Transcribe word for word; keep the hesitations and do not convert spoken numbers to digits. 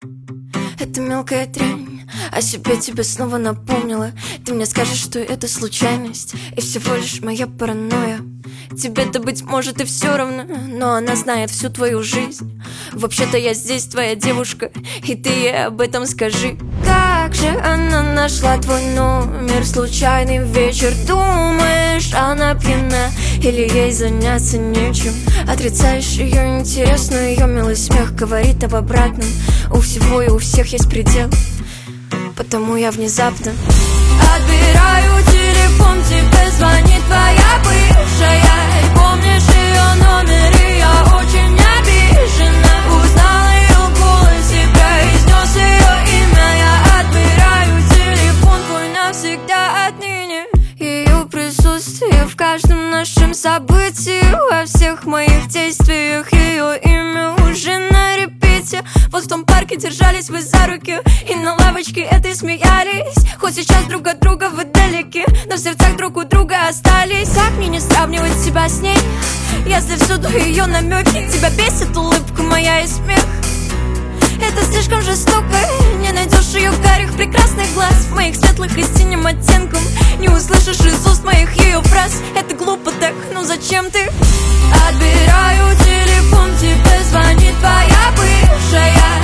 Это мелкая дрянь, о себе тебе снова напомнила. Ты мне скажешь, что это случайность и всего лишь моя паранойя. Тебе-то, быть может, и все равно, но она знает всю твою жизнь. Вообще-то я здесь твоя девушка, и ты ей об этом скажи. Как же она нашла твой номер? Случайный вечер, думаешь, она пьяна? Или ей заняться нечем? Отрицаешь ее интерес, но ее милый смех говорит об обратном. У всего и у всех есть предел, потому я внезапно отбираю телефон, тебе звонит твоя бывшая. И помнишь ее номер, и я очень обижена. Узнал ее голос и произнес ее имя. Я отбираю телефон твой навсегда отныне. Ее присутствие в каждом нашем событии, во всех моих действиях. Ее имя уже на репите. Вот в том парке держались вы за руки и на лавочке этой смеялись. Хоть сейчас друг от друга вы далеки, но в сердцах друг у друга остались. Как мне не сравнивать себя с ней, если всюду ее намеки? Тебя бесит улыбка моя и смех, это слишком жестоко. Не найдешь ее в карих прекрасных глаз, в моих светлых и синим оттенком. Не услышишь из уст моих ее фраз. Это глупо так, ну зачем ты? Отбираю телефон, тебе звонит твоя бывшая.